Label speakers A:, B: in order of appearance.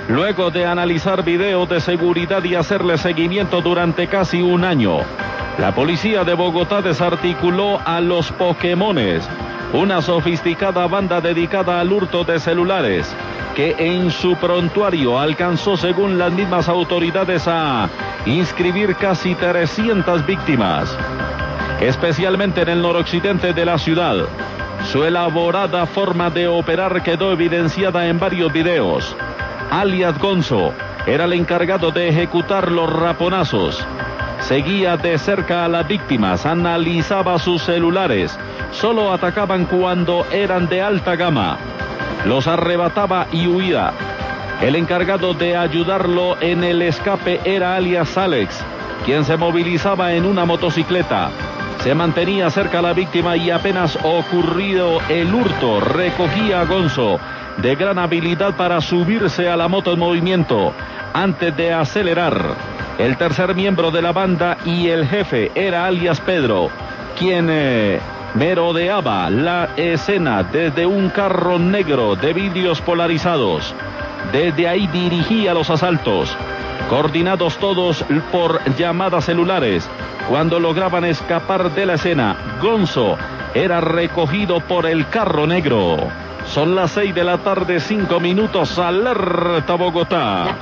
A: luego de analizar videos de seguridad y hacerle seguimiento durante casi un año. La policía de Bogotá desarticuló a los Pokémones, una sofisticada banda dedicada al hurto de celulares, que en su prontuario alcanzó, según las mismas autoridades, a inscribir casi 300 víctimas, especialmente en el noroccidente de la ciudad. Su elaborada forma de operar quedó evidenciada en varios videos. Alias Gonzo era el encargado de ejecutar los raponazos. Seguía de cerca a las víctimas, analizaba sus celulares, solo atacaban cuando eran de alta gama, los arrebataba y huía. El encargado de ayudarlo en el escape era alias Alex, quien se movilizaba en una motocicleta. Se mantenía cerca a la víctima y apenas ocurrido el hurto, recogía a Gonzo, de gran habilidad para subirse a la moto en movimiento antes de acelerar. El tercer miembro de la banda y el jefe era alias Pedro, quien merodeaba la escena desde un carro negro de vidrios polarizados. Desde ahí dirigía los asaltos, coordinados todos por llamadas celulares. Cuando lograban escapar de la escena, Gonzo era recogido por el carro negro. Son las 6 de la tarde, 5 minutos, alerta Bogotá.